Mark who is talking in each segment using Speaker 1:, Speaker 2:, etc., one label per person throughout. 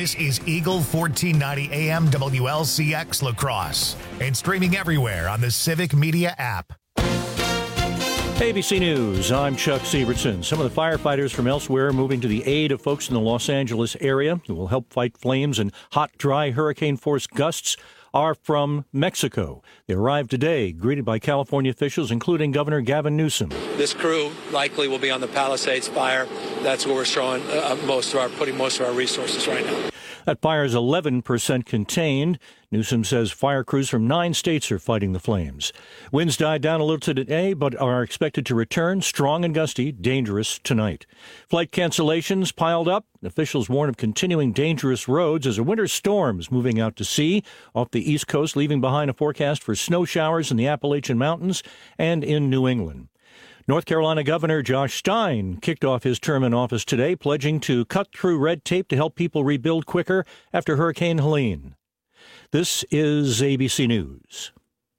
Speaker 1: This is Eagle 1490 AM WLCX La Crosse and streaming everywhere on the Civic Media app.
Speaker 2: ABC News, I'm Chuck Sievertson. Some of the firefighters from elsewhere moving to the aid of folks in the Los Angeles area who will help fight flames and hot, dry hurricane-force gusts are from Mexico. They arrived today, greeted by California officials, including Governor Gavin Newsom.
Speaker 3: This crew likely will be on the Palisades fire. That's where we're showing putting most of our resources right now.
Speaker 2: That fire is 11% contained. Newsom says fire crews from 9 states are fighting the flames. Winds died down a little today, but are expected to return strong and gusty, dangerous tonight. Flight cancellations piled up. Officials warn of continuing dangerous roads as a winter storm is moving out to sea off the East Coast, leaving behind a forecast for snow showers in the Appalachian Mountains and in New England. North Carolina Governor Josh Stein kicked off his term in office today, pledging to cut through red tape to help people rebuild quicker after Hurricane Helene. This is ABC News.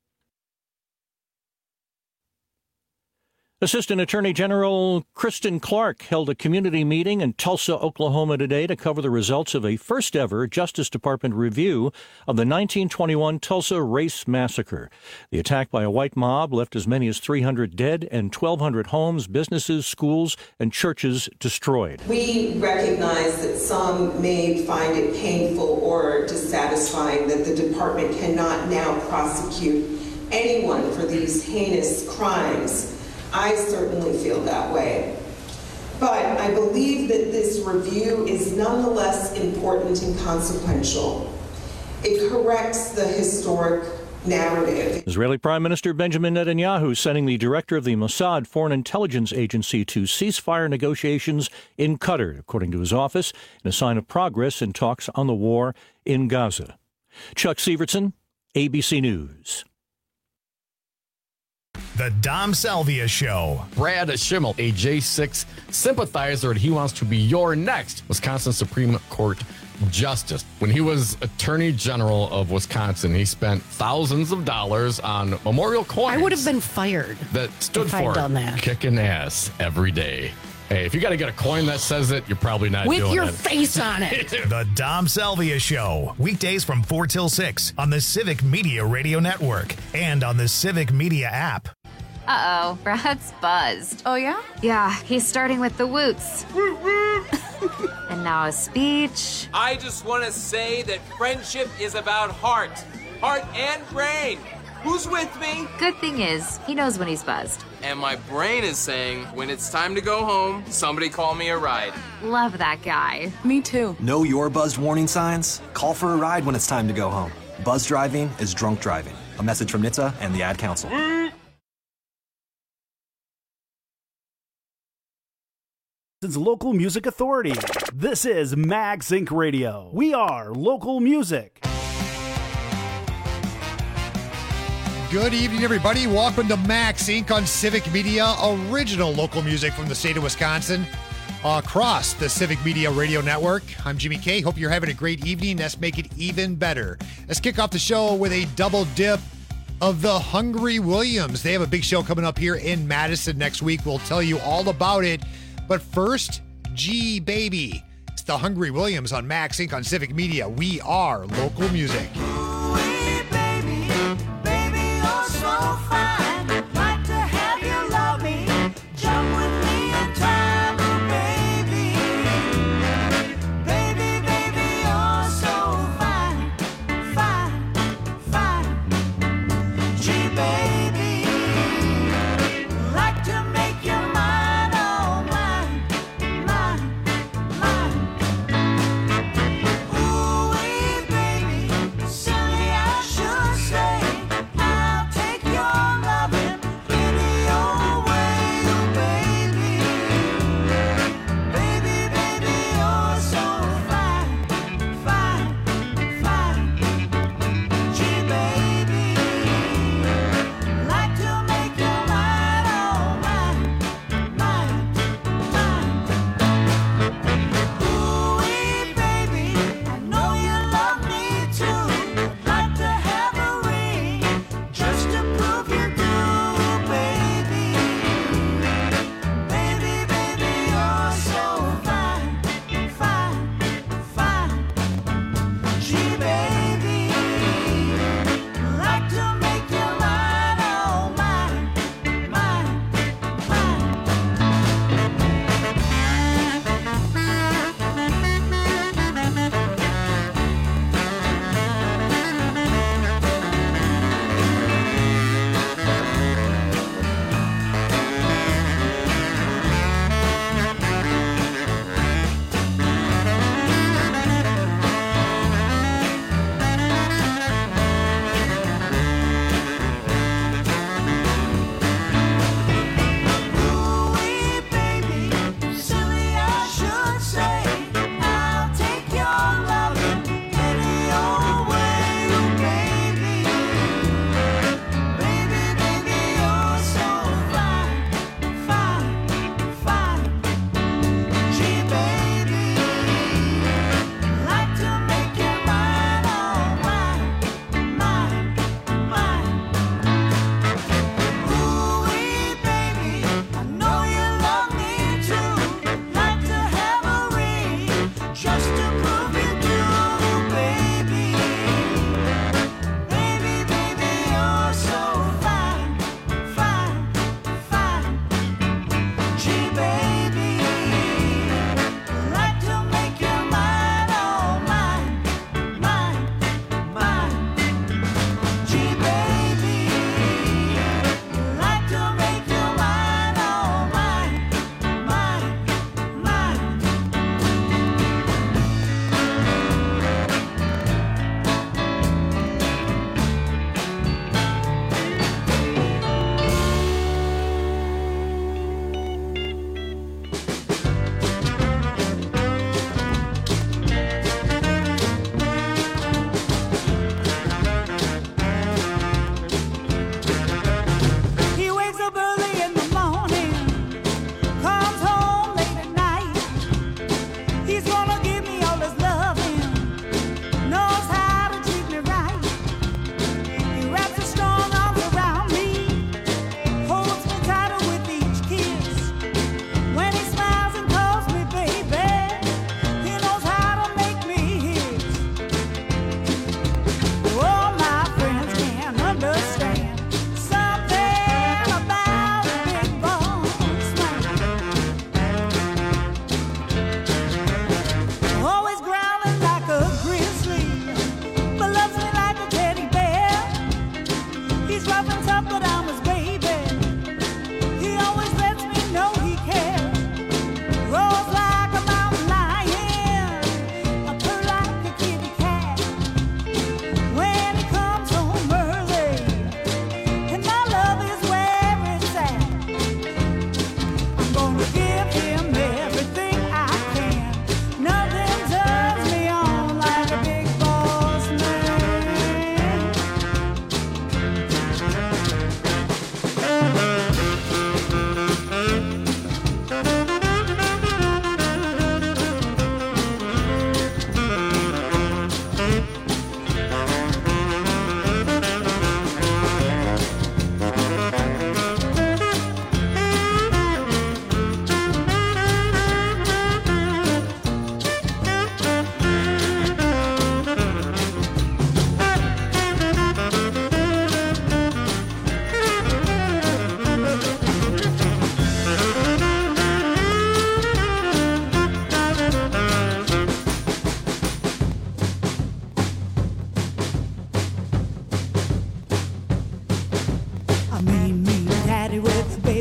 Speaker 2: Assistant Attorney General Kristen Clark held a community meeting in Tulsa, Oklahoma today to cover the results of a first-ever Justice Department review of the 1921 Tulsa Race Massacre. The attack by a white mob left as many as 300 dead and 1,200 homes, businesses, schools, and churches destroyed.
Speaker 4: We recognize that some may find it painful or dissatisfying that the department cannot now prosecute anyone for these heinous crimes. I certainly feel that way. But I believe that this review is nonetheless important and consequential. It corrects the historic narrative.
Speaker 2: Israeli Prime Minister Benjamin Netanyahu sending the director of the Mossad Foreign Intelligence Agency to ceasefire negotiations in Qatar, according to his office, in a sign of progress in talks on the war in Gaza. Chuck Sievertson, ABC News.
Speaker 1: The Dom Salvia Show.
Speaker 5: Brad Schimmel, a J6 sympathizer, and he wants to be your next Wisconsin Supreme Court Justice. When he was Attorney General of Wisconsin, he spent thousands of dollars on memorial coins.
Speaker 6: I would have been fired
Speaker 5: that stood
Speaker 6: if
Speaker 5: for
Speaker 6: I'd done that.
Speaker 5: Kicking ass every day. Hey, if you got to get a coin that says it, you're probably not doing it.
Speaker 6: With your face on it.
Speaker 1: The Dom Salvia Show. Weekdays from 4 till 6 on the Civic Media Radio Network and on the Civic Media app.
Speaker 7: Uh-oh, Brad's buzzed.
Speaker 6: Oh, yeah?
Speaker 7: Yeah, he's starting with the woots. And now a speech.
Speaker 8: I just want to say that friendship is about heart and brain. Who's with me?
Speaker 7: Good thing is, he knows when he's buzzed.
Speaker 8: And my brain is saying, when it's time to go home, somebody call me a ride.
Speaker 7: Love that guy.
Speaker 6: Me too.
Speaker 9: Know your buzzed warning signs? Call for a ride when it's time to go home. Buzz driving is drunk driving. A message from NHTSA and the Ad Council.
Speaker 10: Local Music Authority. This is Mag Zinc Radio. We are local music.
Speaker 11: Good evening, everybody. Welcome to Max Inc. on Civic Media, original local music from the state of Wisconsin, across the Civic Media Radio Network. I'm Jimmy K. Hope you're having a great evening. Let's make it even better. Let's kick off the show with a double dip of the Hungry Williams. They have a big show coming up here in Madison next week. We'll tell you all about it. But first, G Baby. It's the Hungry Williams on Max Inc. on Civic Media. We are local music.
Speaker 12: Silly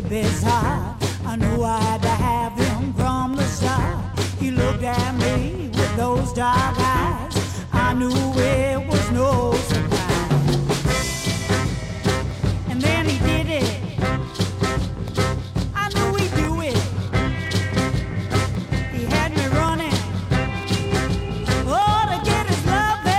Speaker 12: baby's heart. I knew I had to have him from the start. He looked at me with those dark eyes. I knew it was no surprise. And then he did it. I knew he'd do it. He had me running. Oh, to get his loving.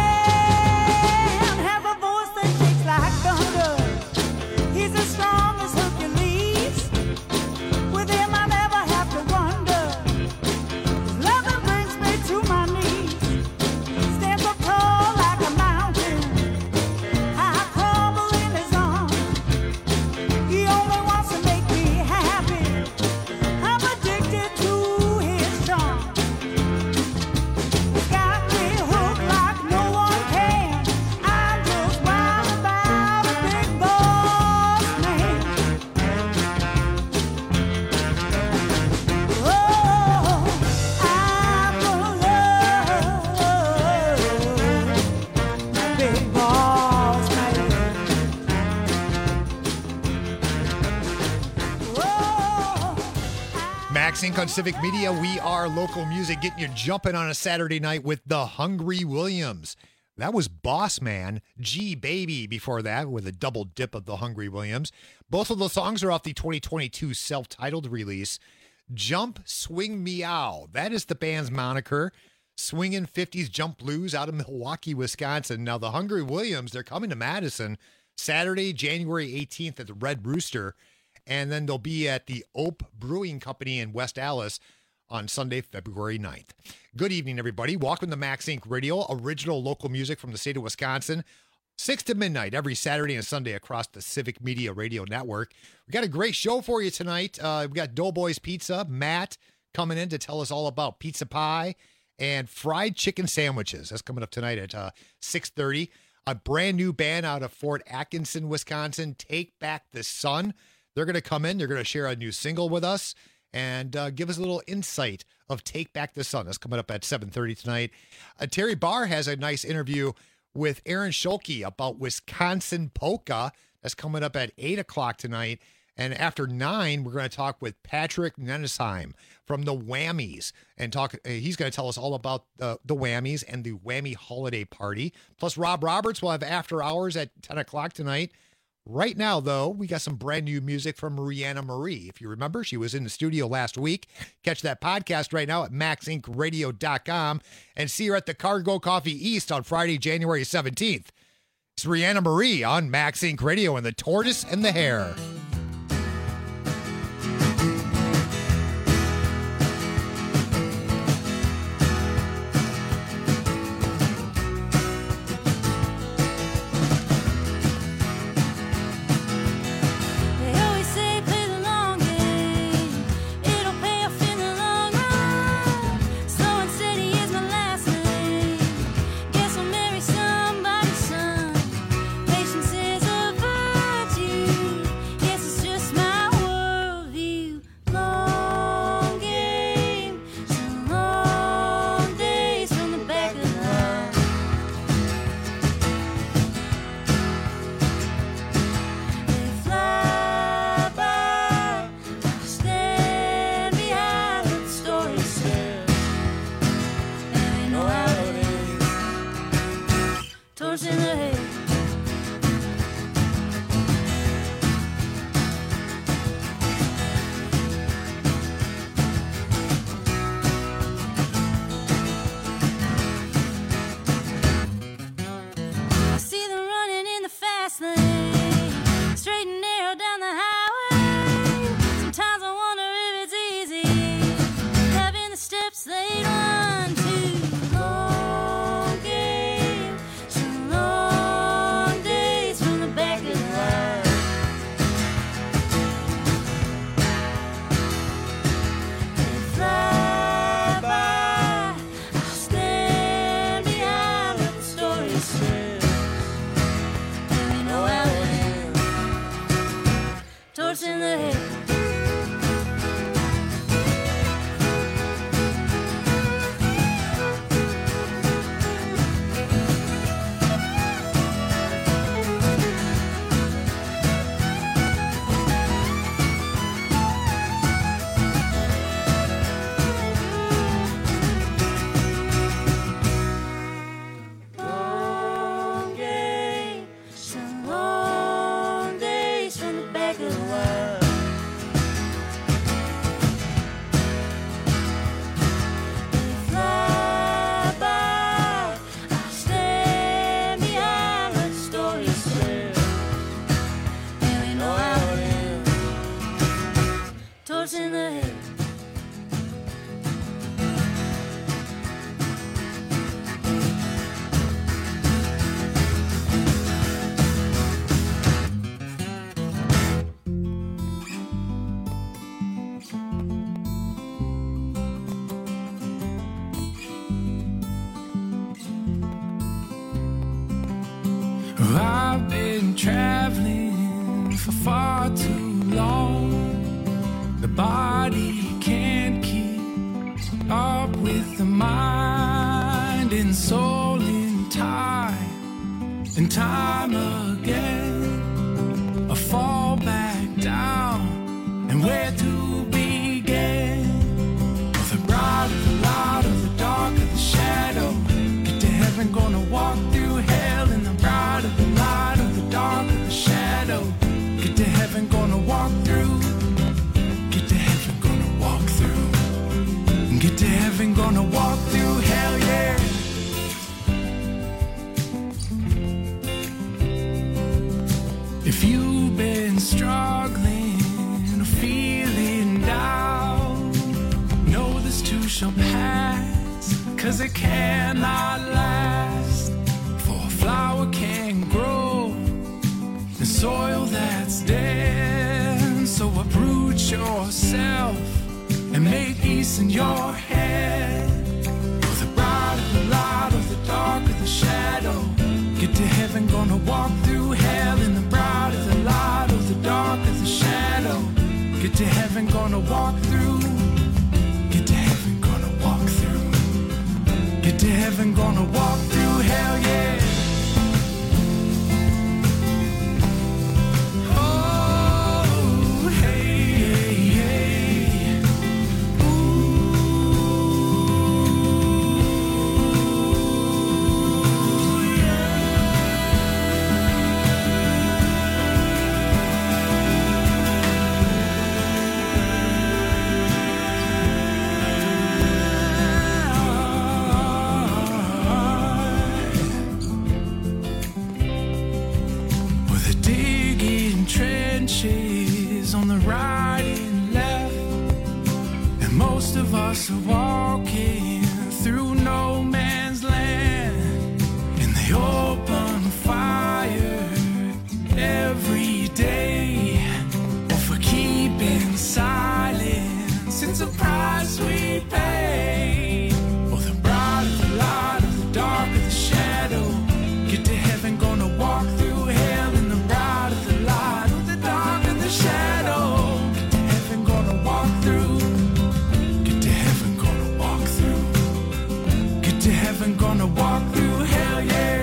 Speaker 12: Have a voice that shakes like thunder. He's as strong as Hercules. With him I never have to wonder. His loving brings me to my knees. Stands up tall like a mountain. I crumble in his arms. He only wants to make me happy. I'm addicted to his charm. He's got me hooked like no one can. I'm just wild about a big boss man. Oh, I'm gonna love my big boss man.
Speaker 11: Max Inc. on Civic Media. We are local music, getting you jumping on a Saturday night with the Hungry Williams. That was Boss Man, G Baby before that, with a double dip of the Hungry Williams. Both of the songs are off the 2022 self-titled release, Jump, Swing, Meow. That is the band's moniker. Swinging 50s jump blues out of Milwaukee, Wisconsin. Now, the Hungry Williams, they're coming to Madison Saturday, January 18th at the Red Rooster. And then they'll be at the Ope Brewing Company in West Allis on Sunday, February 9th. Good evening, everybody. Welcome to Max Inc. Radio, original local music from the state of Wisconsin. 6 to midnight every Saturday and Sunday across the Civic Media Radio Network. We got a great show for you tonight. We got Doughboys Pizza, Matt coming in to tell us all about pizza pie and fried chicken sandwiches. That's coming up tonight at 6:30. A brand new band out of Fort Atkinson, Wisconsin, Take Back the Sun. They're going to come in. They're going to share a new single with us and give us a little insight of Take Back the Sun. That's coming up at 7:30 tonight. Terry Barr has a nice interview with Aaron Schulke about Wisconsin polka. That's coming up at 8 o'clock tonight. And after 9, we're going to talk with Patrick Nenesheim from the Whammies. And he's going to tell us all about the Whammies and the Whammy Holiday Party. Plus, Rob Roberts will have After Hours at 10 o'clock tonight. Right now, though, we got some brand new music from Mariana Marie. If you remember, she was in the studio last week. Catch that podcast right now at maxincradio.com and see her at the Cargo Coffee East on Friday, January 17th. It's Mariana Marie on Max Inc. Radio and the Tortoise and the Hare.
Speaker 13: Somebody's son, patience is a virtue. I've been traveling for far too long. The body can't keep up with the mind and soul in time and time again. I fall back down, and where to begin? With the bright of the light of the dark of the shadow, get to heaven, gonna walk through hell. In the bright of the light of the dark of the shadow, get to heaven, gonna walk through. Get to heaven, gonna walk through. Get to heaven, gonna walk through hell, yeah. If you've been struggling or feeling down, know this too shall pass, 'cause it cannot last. For a flower can grow in soil that's dead. So uproot yourself and make peace in your head. For the bright of the light of the dark of the shadow, get to heaven, gonna walk through hell. In the bright of the light of the dark of the shadow, get to heaven, gonna walk through. Get to heaven, gonna walk through. Get to heaven, gonna walk through hell, yeah. On the right and left, and most of us are walking through no man's land. In the open fire every day, or for keeping silence, it's a price we pay. Or the bright of the light of the dark of the shadow, get to heaven, gonna walk through hell. In the bright of the light of the dark of the shadow, get to heaven, gonna walk through. Get to heaven, gonna walk through. Get to heaven, gonna walk through hell, yeah.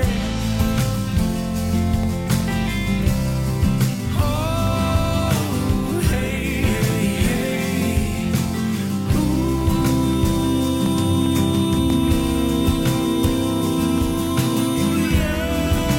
Speaker 13: Oh, hey, hey, hey. Ooh, yeah.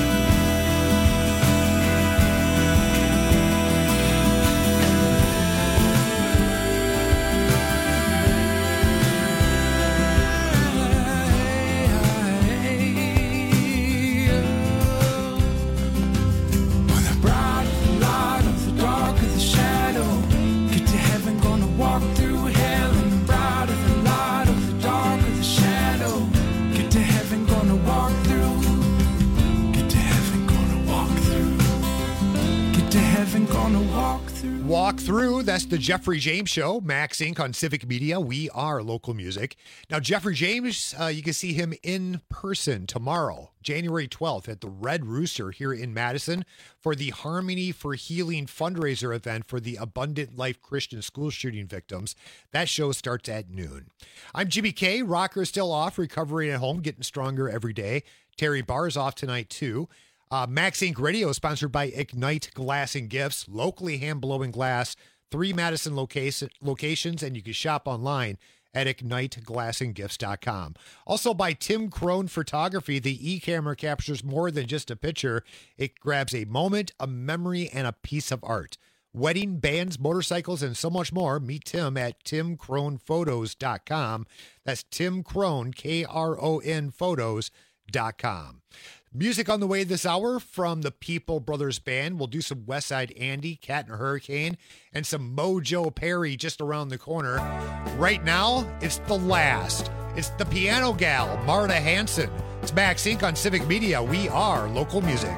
Speaker 13: When the bright of the light of the dark of the shadow, get to heaven, gonna walk through hell. In the bright of the light of the dark of the shadow, get to heaven, gonna walk through. Get to heaven, gonna walk through. Get to heaven, gonna walk through.
Speaker 11: Walk Through, that's the Jeffrey James Show, Max Inc. on Civic Media. We are local music. Now, Jeffrey James, you can see him in person tomorrow, January 12th, at the Red Rooster here in Madison for the Harmony for Healing fundraiser event for the Abundant Life Christian school shooting victims. That show starts at noon. I'm Jimmy K. Rocker is still off, recovering at home, getting stronger every day. Terry Barr's off tonight, too. Max Inc. Radio is sponsored by Ignite Glass and Gifts, locally hand-blowing glass, 3 Madison locations, and you can shop online at IgniteGlassandGifts.com. Also by Tim Crone Photography, the e-camera captures more than just a picture. It grabs a moment, a memory, and a piece of art. Wedding, bands, motorcycles, and so much more. Meet Tim at TimCronePhotos.com. That's Tim Crone, K-R-O-N Photos.com. Music on the way this hour from the People Brothers Band. We'll do some West Side Andy, Cat and Hurricane, and some Mojo Perry just around the corner. Right now, it's The Last. It's the piano gal, Marta Hanson. It's Max Inc. on Civic Media. We are local music.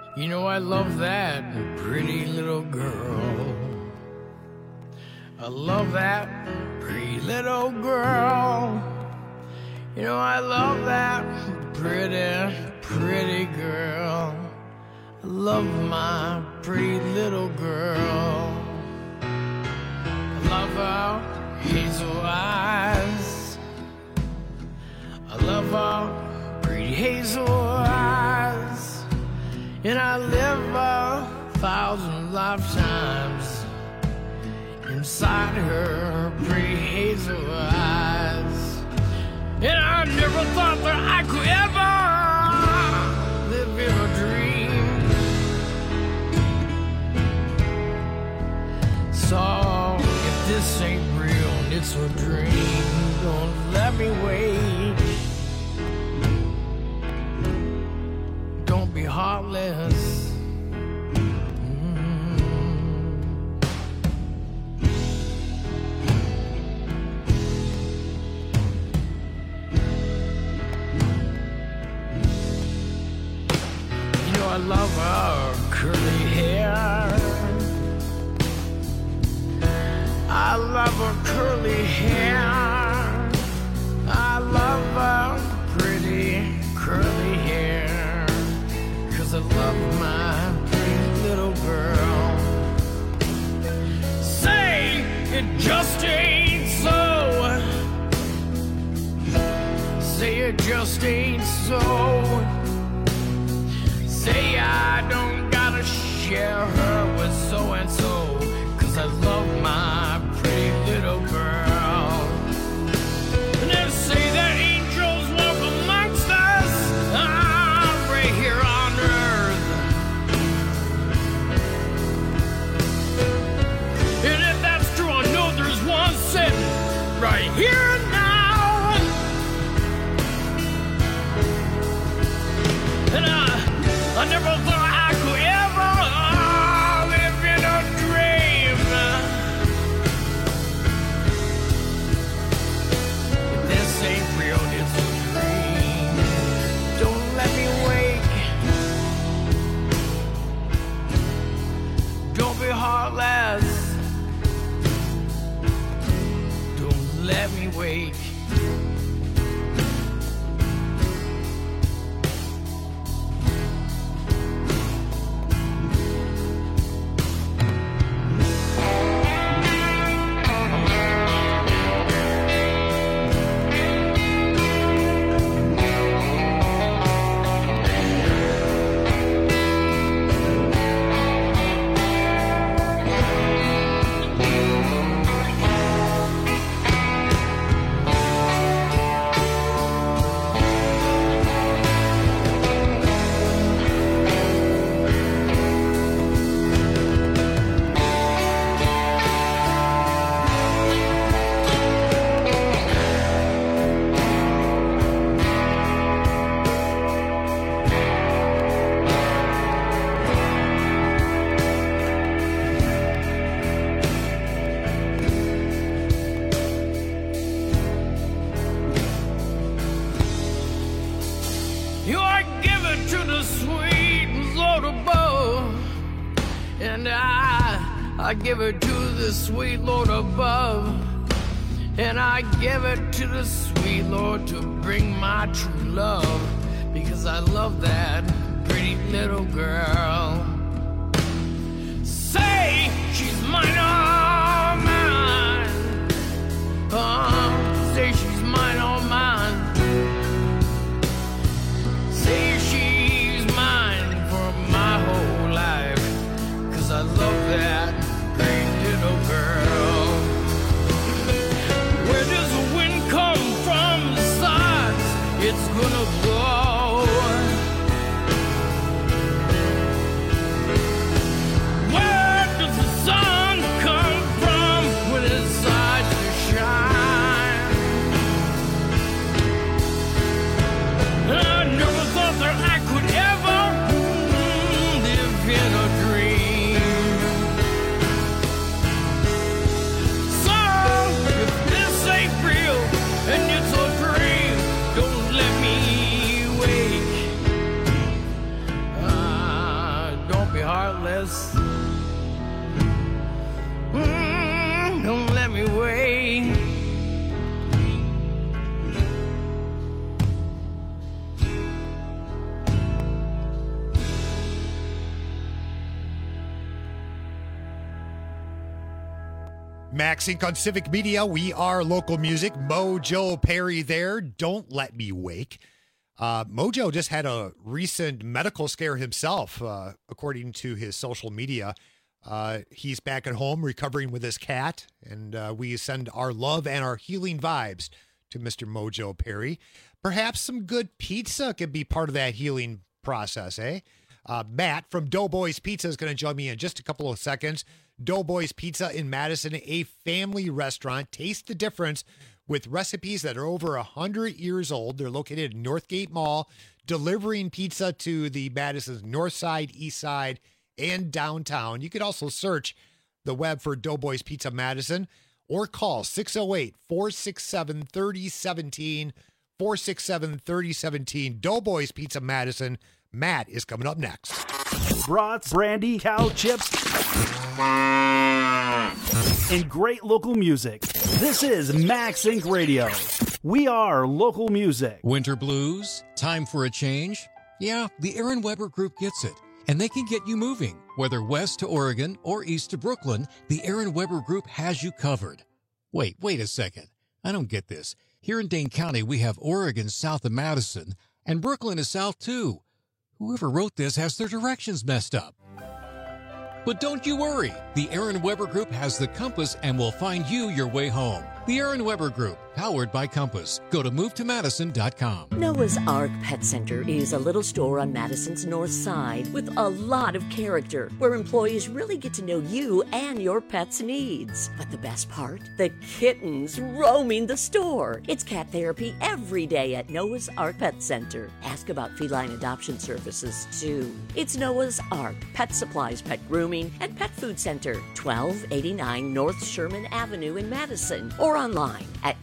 Speaker 14: You know I love that pretty little girl. I love that pretty little girl. You know I love that pretty, pretty girl. I love my pretty little girl. I love her hazel eyes. I love her pretty hazel eyes. And I live 1,000 lifetimes inside her pretty hazel eyes. And I never thought that I could ever live in a dream. So if this ain't real and it's a dream, don't let me wait. Don't be heartless. I love her curly hair. I love her curly hair. I love her pretty curly hair. 'Cause I love my pretty little girl. Say it just ain't so. Say it just ain't so. Say I don't gotta share her with so-and-so, 'cause I love my pretty little girl. And they say that angels walk amongst us, right here on earth. And if that's true, I know there's one sitting right here now. And I never thought I could ever live in a dream. This ain't real, it's a dream. Don't let me wake. Don't be heartless. Don't let me wake. I give it to the sweet Lord above, and I give it to the sweet Lord to bring my true love, because I love that pretty little girl. Say she's mine, all mine. Say she's mine, all mine. Say she's mine for my whole life, 'cause I love that pretty little girl. Where does the wind come from? The sides it's gonna blow. heartless. Don't let me wait.
Speaker 11: Max Inc. on Civic Media. We are local music. Mojo Perry there. Don't let me wake. Mojo just had a recent medical scare himself, according to his social media. He's back at home recovering with his cat, and we send our love and our healing vibes to Mr. Mojo Perry. Perhaps some good pizza could be part of that healing process, eh? Matt from Doughboys Pizza is going to join me in just a couple of seconds. Doughboys Pizza in Madison, a family restaurant. Taste the difference with recipes that are over 100 years old. They're located in Northgate Mall, delivering pizza to the Madison's North Side, East Side, and downtown. You could also search the web for Doughboys Pizza Madison or call 608-467-3017, 467-3017. Doughboys Pizza Madison. Matt is coming up next.
Speaker 10: Brats, brandy, cow chips, and great local music. This is Max Inc. Radio. We are local music.
Speaker 15: Winter blues? Time for a change? Yeah, the Aaron Weber Group gets it. And they can get you moving. Whether west to Oregon or east to Brooklyn, the Aaron Weber Group has you covered. Wait a second. I don't get this. Here in Dane County, we have Oregon south of Madison, and Brooklyn is south too. Whoever wrote this has their directions messed up. But don't you worry. The Aaron Weber Group has the compass and will find you your way home. The Aaron Weber Group, powered by Compass. Go to movetomadison.com.
Speaker 16: Noah's Ark Pet Center is a little store on Madison's north side with a lot of character, where employees really get to know you and your pet's needs. But the best part? The kittens roaming the store. It's cat therapy every day at Noah's Ark Pet Center. Ask about feline adoption services, too. It's Noah's Ark Pet Supplies, Pet Grooming, and Pet Food Center, 1289 North Sherman Avenue in Madison, or online at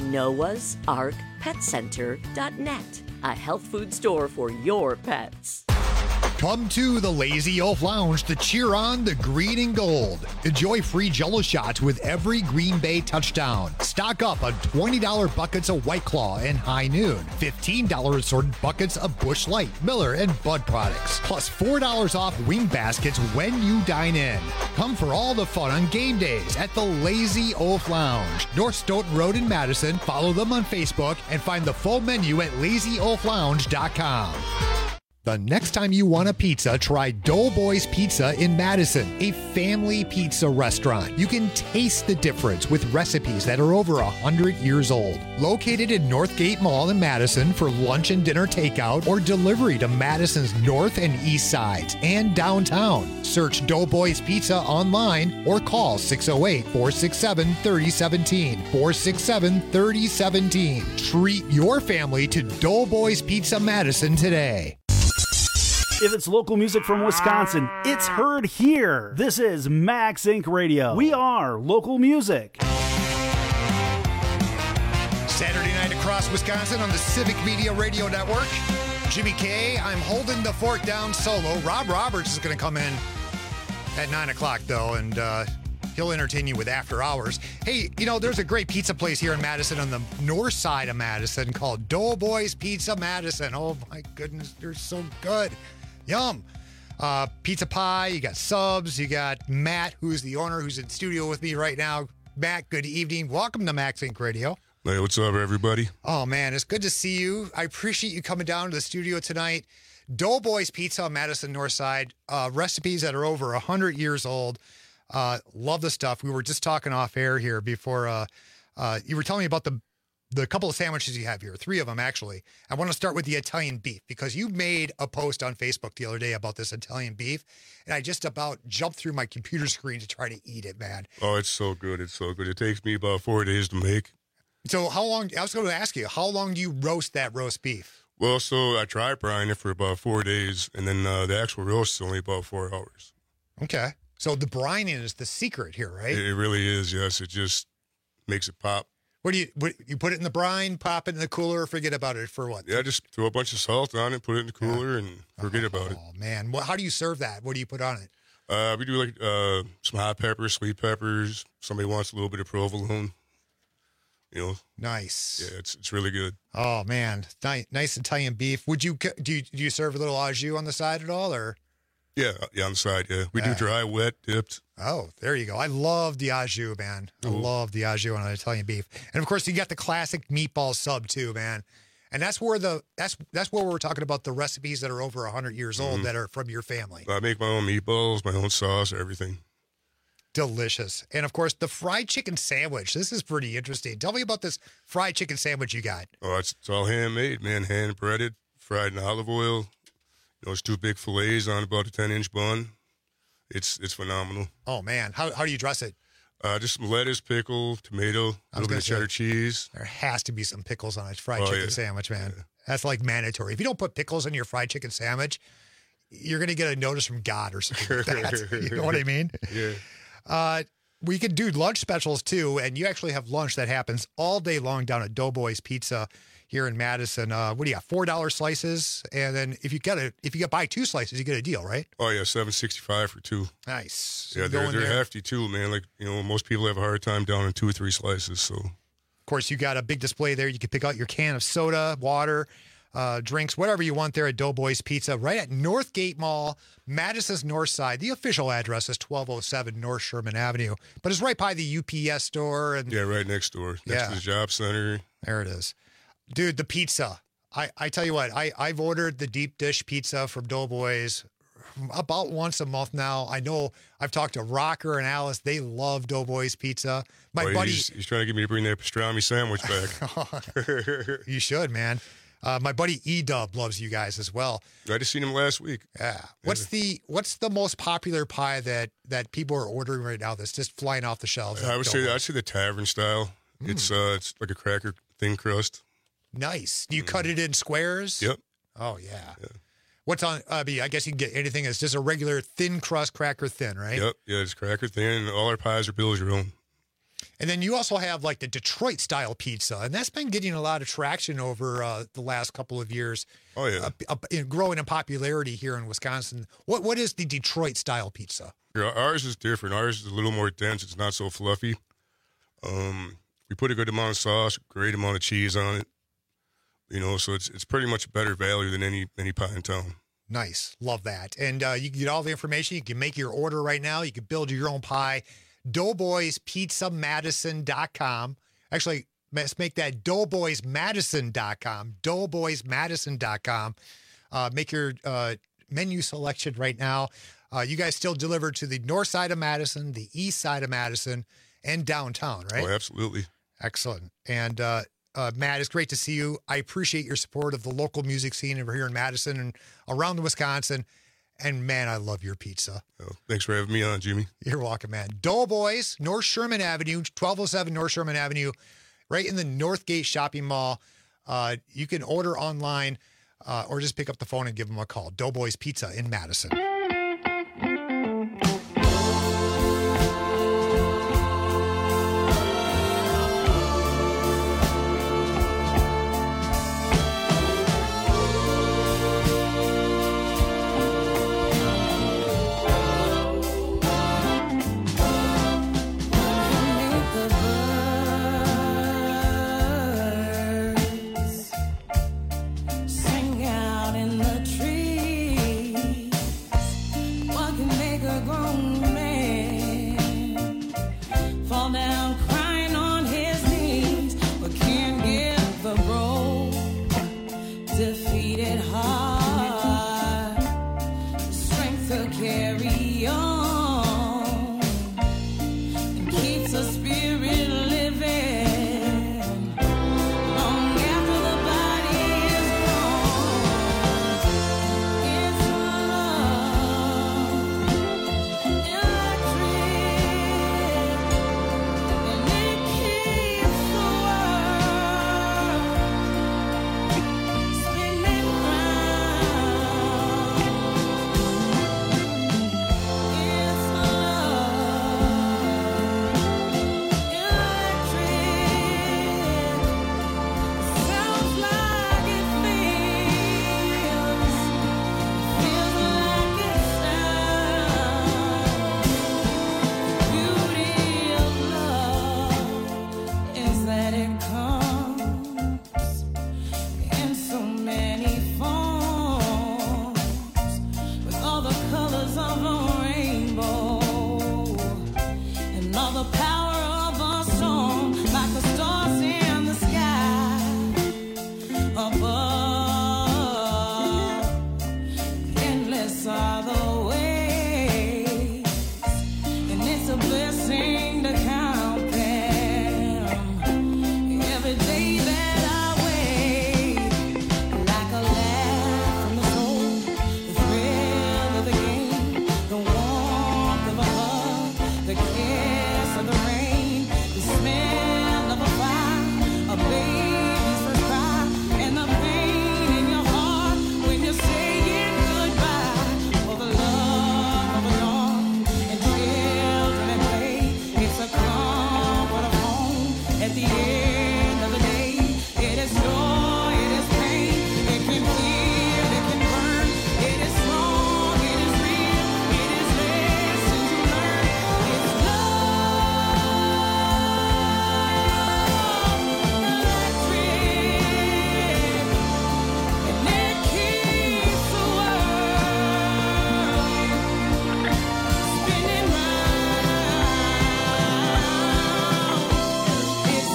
Speaker 16: noahsarkpetcenter.net, a health food store for your pets.
Speaker 11: Come to the Lazy Oaf Lounge to cheer on the green and gold. Enjoy free Jell-O shots with every Green Bay touchdown. Stock up on $20 buckets of White Claw and High Noon. $15 assorted buckets of Busch Light, Miller, and Bud products. Plus $4 off wing baskets when you dine in. Come for all the fun on game days at the Lazy Oaf Lounge. North Stoughton Road in Madison. Follow them on Facebook and find the full menu at lazyoaflounge.com. The next time you want a pizza, try Doughboys Pizza in Madison, a family pizza restaurant. You can taste the difference with recipes that are over 100 years old. Located in Northgate Mall in Madison for lunch and dinner takeout or delivery to Madison's north and east sides and downtown. Search Doughboys Pizza online or call 608-467-3017, 467-3017. Treat your family to Doughboys Pizza Madison today.
Speaker 10: If it's local music from Wisconsin, it's heard here. This is Max Inc. Radio. We are local music.
Speaker 11: Saturday night across Wisconsin on the Civic Media Radio Network. Jimmy K, I'm holding the fort down solo. Rob Roberts is going to come in at 9 o'clock, though, and he'll entertain you with After Hours. Hey, you know, there's a great pizza place here in Madison on the north side of Madison called Doughboys Pizza Madison. Oh, my goodness, they're so good. Yum. Pizza pie, you got subs, you got Matt, who's the owner, who's in studio with me right now. Matt, good evening. Welcome to Max Inc. Radio.
Speaker 17: Hey, what's up, everybody?
Speaker 11: Oh, man, it's good to see you. I appreciate you coming down to the studio tonight. Doughboys Pizza on Madison North Side. Recipes that are over 100 years old. Love the stuff. We were just talking off air here before you were telling me about the couple of sandwiches you have here, 3 of them, actually. I want to start with the Italian beef because you made a post on Facebook the other day about this Italian beef, and I just about jumped through my computer screen to try to eat it, man.
Speaker 17: Oh, it's so good. It's so good. It takes me about 4 days to make.
Speaker 11: So how long, I was going to ask you, how long do you roast that roast beef?
Speaker 17: Well, so I try frying it for about 4 days, and then the actual roast is only about 4 hours.
Speaker 11: Okay. So the brining is the secret here, right?
Speaker 17: It really is, yes. It just makes it pop.
Speaker 11: What you put it in the brine, pop it in the cooler, forget about it for what?
Speaker 17: Yeah, just throw a bunch of salt on it, put it in the cooler, and forget about it.
Speaker 11: Oh, man. How do you serve that? What do you put on it?
Speaker 17: We do like some hot peppers, sweet peppers. Somebody wants a little bit of provolone. You know,
Speaker 11: nice.
Speaker 17: Yeah, it's really good.
Speaker 11: Oh man, nice Italian beef. Would you do you serve a little au jus on the side at all, or?
Speaker 17: Yeah, on the side. Yeah, we do dry, wet, dipped.
Speaker 11: Oh, there you go. I love the au jus, man. I love the au jus on an Italian beef, and of course you got the classic meatball sub too, man. And that's where that's where we're talking about the recipes that are over 100 years old that are from your family.
Speaker 17: I make my own meatballs, my own sauce, everything.
Speaker 11: Delicious. And of course, the fried chicken sandwich. This is pretty interesting. Tell me about this fried chicken sandwich you got.
Speaker 17: Oh, it's all handmade, man. Hand breaded, fried in olive oil. You know, it's 2 big fillets on about a 10-inch bun. It's phenomenal.
Speaker 11: Oh man, how do you dress it?
Speaker 17: Just some lettuce, pickle, tomato, a little bit of cheddar cheese.
Speaker 11: There has to be some pickles on a fried chicken sandwich, man. Yeah. That's like mandatory. If you don't put pickles on your fried chicken sandwich, you're going to get a notice from God or something like that. You know what I mean?
Speaker 17: Yeah.
Speaker 11: We could do lunch specials too, and you actually have lunch that happens all day long down at Doughboys Pizza here in Madison. What do you got? $4 slices, and then if you buy 2 slices, you get a deal, right?
Speaker 17: Oh yeah, $7.65 for 2.
Speaker 11: Nice.
Speaker 17: Yeah, they're hefty too, man. Like, you know, most people have a hard time down in 2 or 3 slices. So, of
Speaker 11: course, you got a big display there. You can pick out your can of soda, water, drinks, whatever you want there at Doughboys Pizza, right at Northgate Mall, Madison's north side. The official address is 1207 North Sherman Avenue, but it's right by the UPS store. And
Speaker 17: yeah, right next door, next to the job center.
Speaker 11: There it is. Dude, the pizza. I tell you what, I've ordered the deep dish pizza from Doughboys about once a month now. I know I've talked to Rocker and Alice. They love Doughboys Pizza. My buddy...
Speaker 17: He's trying to get me to bring that pastrami sandwich back.
Speaker 11: You should, man. My buddy E-Dub loves you guys as well.
Speaker 17: I just seen him last week.
Speaker 11: Yeah. What's the most popular pie that people are ordering right now that's just flying off the shelves?
Speaker 17: I'd say the tavern style. It's like a cracker thin crust.
Speaker 11: Nice. Do you cut it in squares?
Speaker 17: Yep.
Speaker 11: Oh yeah. What's on? I guess you can get anything. It's just a regular thin crust cracker thin, right?
Speaker 17: Yep. Yeah, it's cracker thin. All our pies are built your own.
Speaker 11: And then you also have like the Detroit style pizza, and that's been getting a lot of traction over the last couple of years.
Speaker 17: Oh yeah,
Speaker 11: growing in popularity here in Wisconsin. What is the Detroit style pizza?
Speaker 17: Yeah, ours is different. Ours is a little more dense. It's not so fluffy. We put a good amount of sauce, great amount of cheese on it. You know, so it's pretty much better value than any pie in town.
Speaker 11: Nice, love that. And you can get all the information. You can make your order right now. You can build your own pie. Doughboyspizzamadison.com. Actually, let's make that DoughboysMadison.com. DoughboysMadison.com. Make your menu selection right now. You guys still deliver to the north side of Madison, the east side of Madison, and downtown, right?
Speaker 17: Oh, absolutely.
Speaker 11: Excellent. And Matt, it's great to see you. I appreciate your support of the local music scene over here in Madison and around Wisconsin. And man, I love your pizza.
Speaker 17: Oh, thanks for having me on, Jimmy.
Speaker 11: You're welcome, man. Doughboys, North Sherman Avenue, 1207 North Sherman Avenue, right in the Northgate Shopping Mall. You can order online or just pick up the phone and give them a call. Doughboys Pizza in Madison.
Speaker 12: colors of a rainbow and all the power of a song, like the stars in the sky above. Endless are the ways, and it's a blessing to count them every day that I wait, like a laugh from the soul, the thrill of the game, the warmth of a hug, the kiss of the rain, the smell of a fire, a baby's first cry, and the pain in your heart when you're saying goodbye. For the love of a dawn and children at play, it's a comfort of home at the end of the day. It is joy, it is pain, it can feel, it can burn, it is strong, it is real, it is lessons to learn. It's electric, and it keeps the world spinning round. It's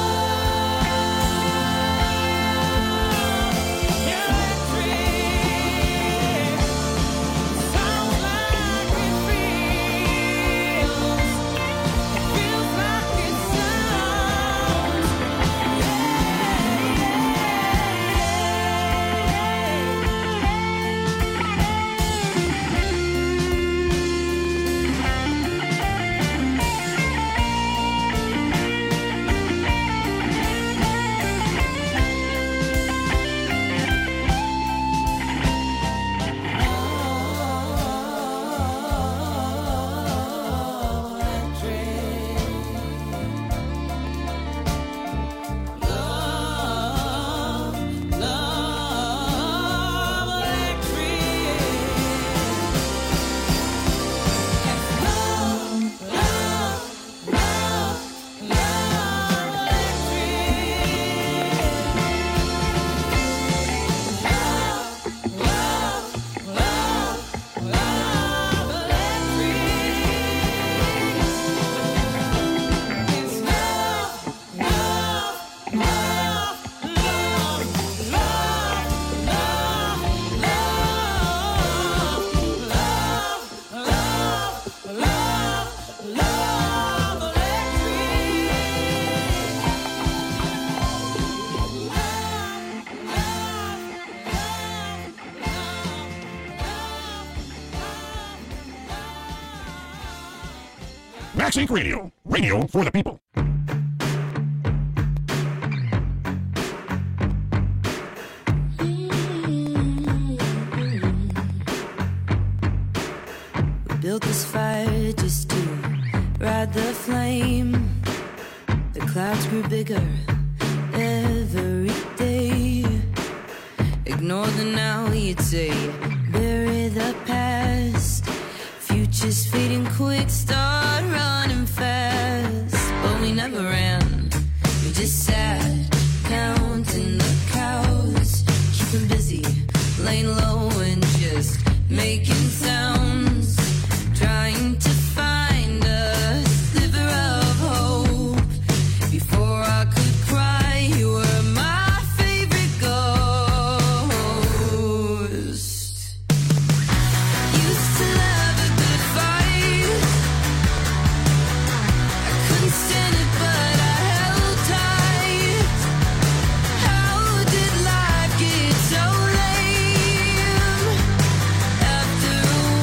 Speaker 18: Max Inc. Radio. Radio for the people.
Speaker 12: We built this fire just to ride the flame. The clouds grew bigger every day. Ignore the now, you'd say. Bury the past. Future's fading quick, start running fast. But we never ran, we just sat, counting the cows, keeping busy, laying low and just making sounds, trying to find a sliver of hope. Before I could cry, you were my favorite ghost. Used to love a good fight. I couldn't stand it, but I held tight. How did life get so lame? After a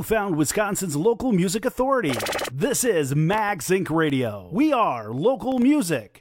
Speaker 10: found Wisconsin's local music authority. This is Max Inc. Radio. We are local music.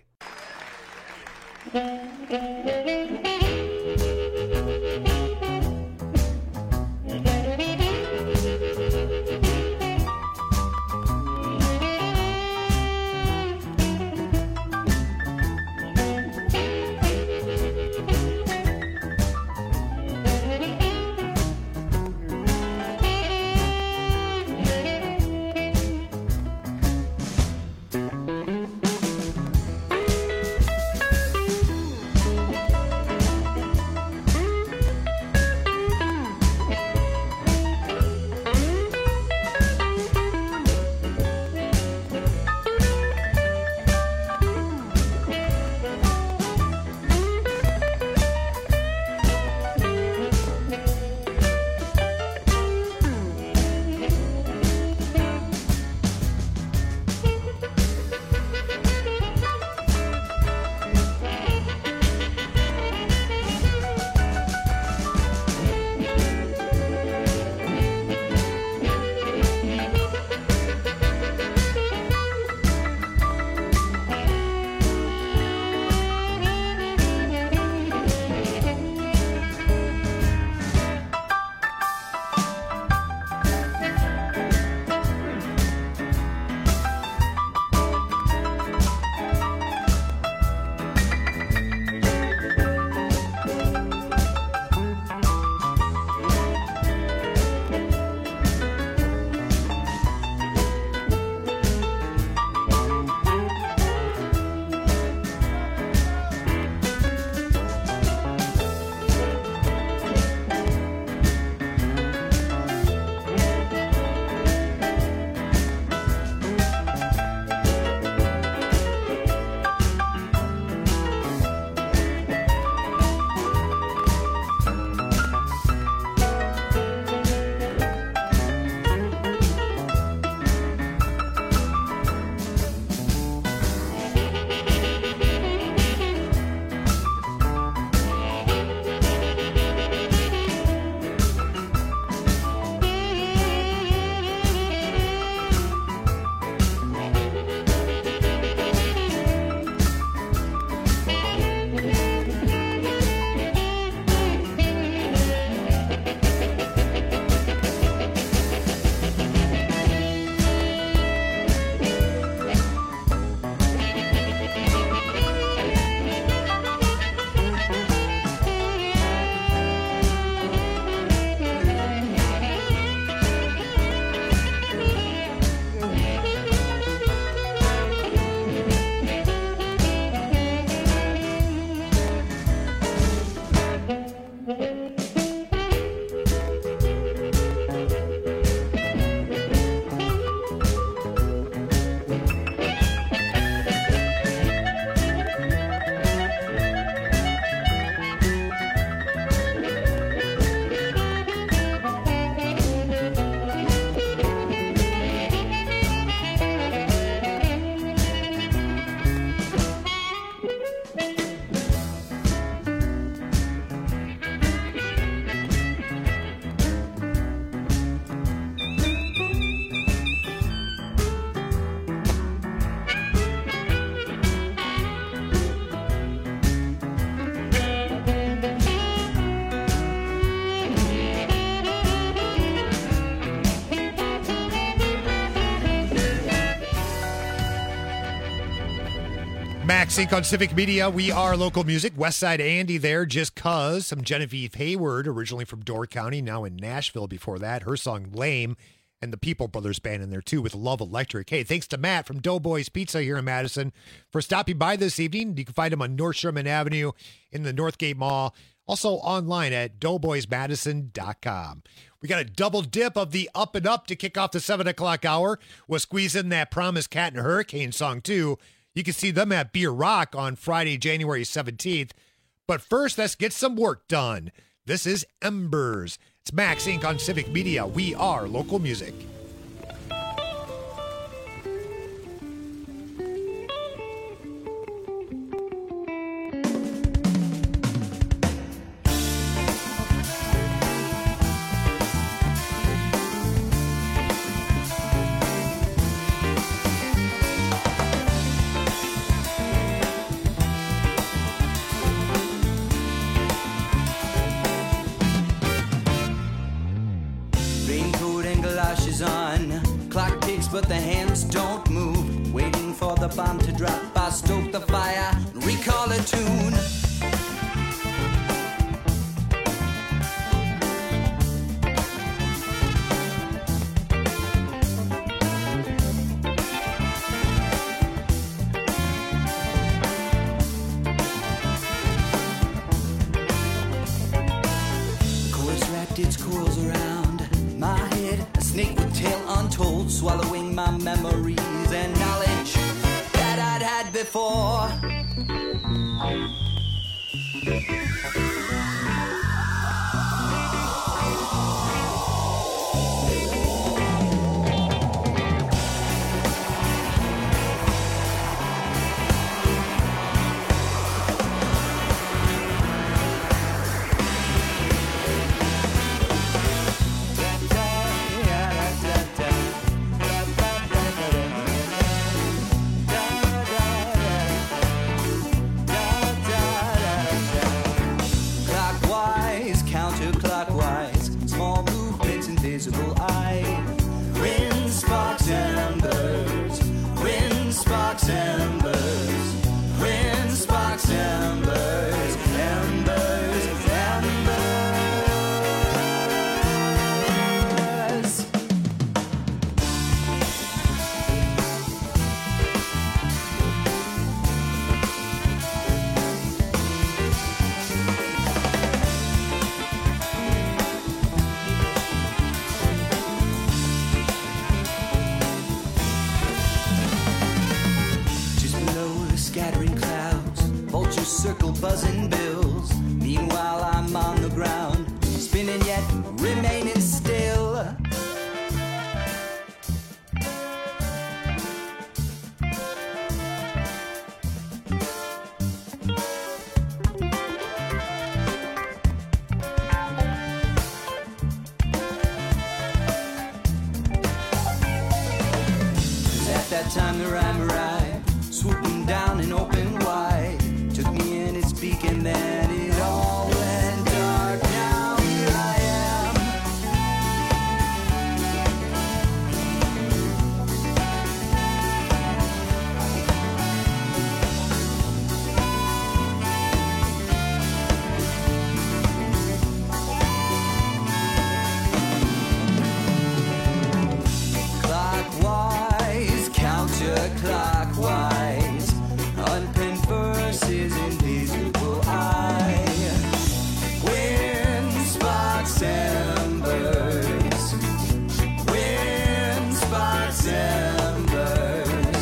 Speaker 11: Max Inc. on Civic Media. We are local music. Westside Andy there, just cause. Some Genevieve Hayward, originally from Door County, now in Nashville before that. Her song Lame. And the People Brothers Band in there, too, with Love Electric. Hey, thanks to Matt from Doughboys Pizza here in Madison for stopping by this evening. You can find him on North Sherman Avenue in the Northgate Mall. Also online at doughboysmadison.com. We got a double dip of the Up and Up to kick off the 7 o'clock hour. We'll squeeze in that Promise Cat and Hurricane song, too. You can see them at Beer Rock on Friday, January 17th. But first, let's get some work done. This is Embers. It's Max Inc. on Civic Media. We are local music.
Speaker 19: and galoshes on. Clock ticks but the hands don't move. Waiting for the bomb to drop, I stoke the fire, recall a tune. Its coils around my head, a snake with tail untold, swallowing my memories and knowledge that I'd had before. Buzzing bills. Meanwhile, I'm on the ground, spinning yet remaining still. At that time, the rhyme arrived, swooping down and open wide. Took me in its beak and then it all went dark. Now here I am. Clockwise, counterclockwise, unpinned verses invisible eye. Wind sparks embers. Wind sparks embers.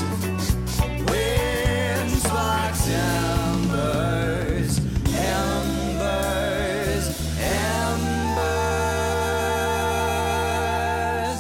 Speaker 19: Wind sparks embers. Embers. Embers.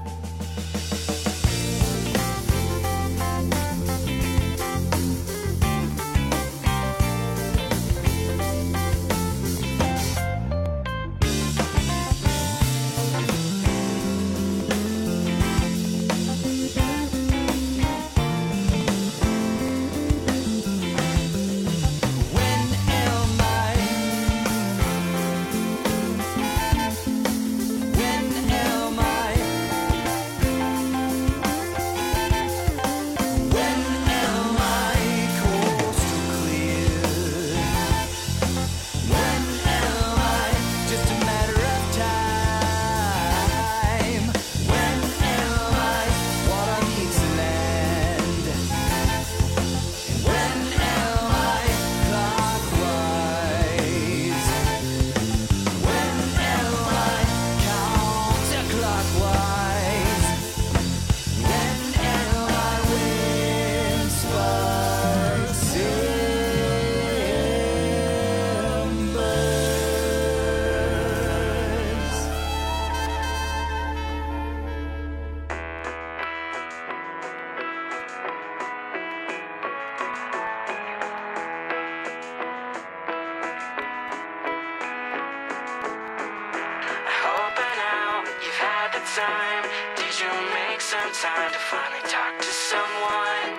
Speaker 13: time? Did you make some time to finally talk to someone?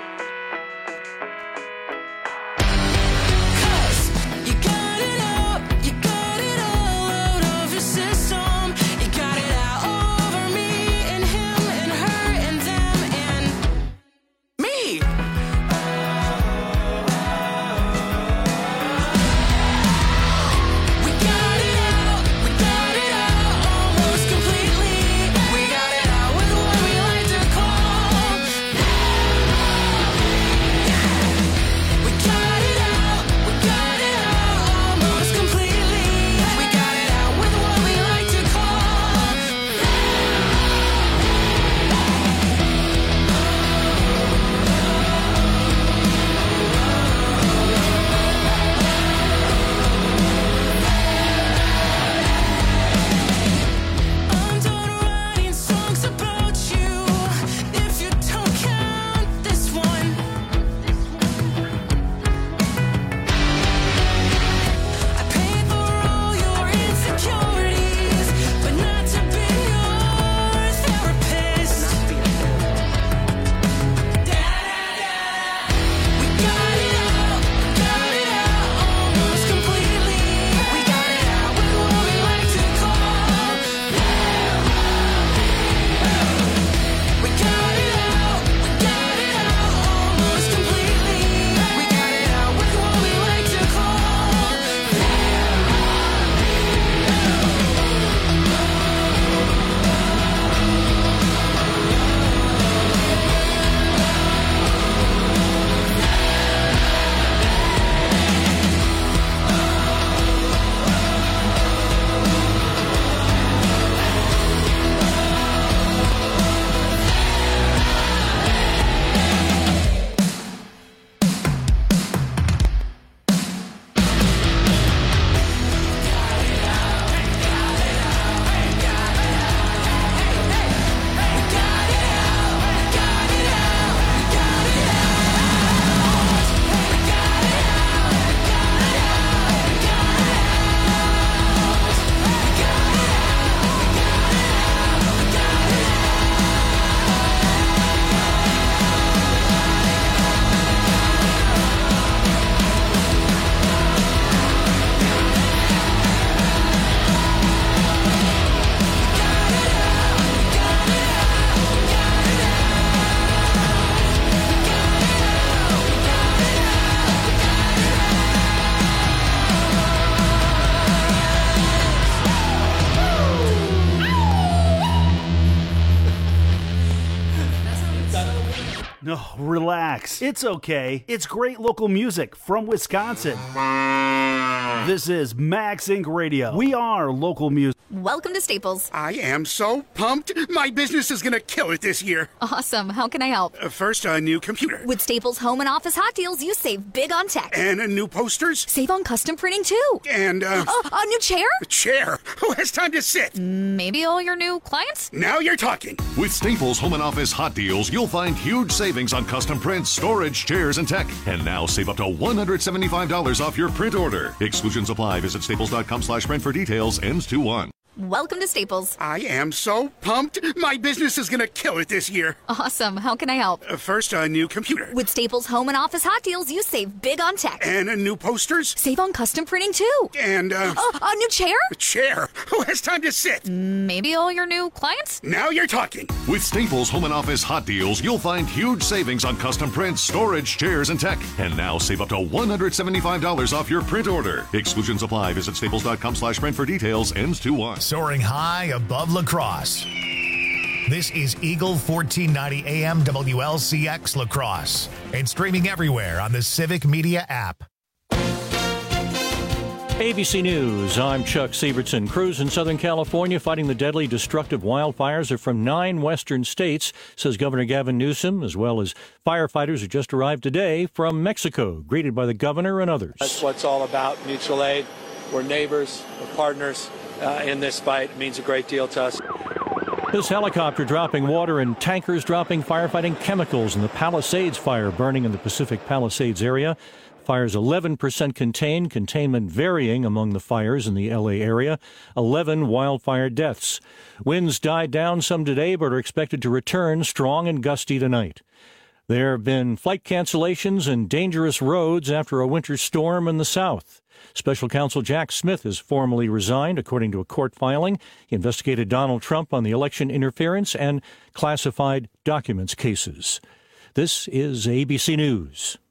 Speaker 13: 'Cause you got it all out of your system. You got it out over me.
Speaker 10: No, relax. It's okay. It's great local music from Wisconsin. This is Max Inc. Radio. We are local music.
Speaker 20: Welcome to Staples.
Speaker 18: I am so pumped. My business is going to kill it this year.
Speaker 20: Awesome. How can I help?
Speaker 18: First, a new computer.
Speaker 20: With Staples Home and Office Hot Deals, you save big on tech.
Speaker 18: And new posters.
Speaker 20: Save on custom printing, too.
Speaker 18: And,
Speaker 20: a new chair?
Speaker 18: A chair? Who has time to sit?
Speaker 20: Maybe all your new clients?
Speaker 18: Now you're talking.
Speaker 21: With Staples Home and Office Hot Deals, you'll find huge savings on custom prints, storage, chairs, and tech. And now save up to $175 off your print order. Exclusions apply. Visit staples.com/print for details. Ends 2/1.
Speaker 20: Welcome to Staples.
Speaker 18: I am so pumped. My business is going to kill it this year.
Speaker 20: Awesome. How can I help?
Speaker 18: First, a new computer.
Speaker 20: With Staples Home and Office Hot Deals, you save big on tech.
Speaker 18: And new posters.
Speaker 20: Save on custom printing, too.
Speaker 18: And,
Speaker 20: a new chair?
Speaker 18: A chair? Who has time to sit?
Speaker 20: Maybe all your new clients?
Speaker 18: Now you're talking.
Speaker 21: With Staples Home and Office Hot Deals, you'll find huge savings on custom prints, storage, chairs, and tech. And now save up to $175 off your print order. Exclusions apply. Visit staples.com/print for details. Ends 2/1.
Speaker 1: Soaring high above La Crosse. This is Eagle 1490 AM WLCX La Crosse and streaming everywhere on the Civic Media app.
Speaker 2: ABC News, I'm Chuck Sievertson. Crews in Southern California fighting the deadly, destructive wildfires are from 9 western states, says Governor Gavin Newsom, as well as firefighters who just arrived today from Mexico, greeted by the governor and others.
Speaker 3: That's what it's all about, mutual aid. We're neighbors, we're partners in this fight. It means a great deal to us.
Speaker 2: This helicopter dropping water and tankers dropping firefighting chemicals in the Palisades fire burning in the Pacific Palisades area. Fire's 11% contained, containment varying among the fires in the L.A. area. 11 wildfire deaths. Winds died down some today but are expected to return strong and gusty tonight. There have been flight cancellations and dangerous roads after a winter storm in the south. Special Counsel Jack Smith has formally resigned, according to a court filing. He investigated Donald Trump on the election interference and classified documents cases. This is ABC News.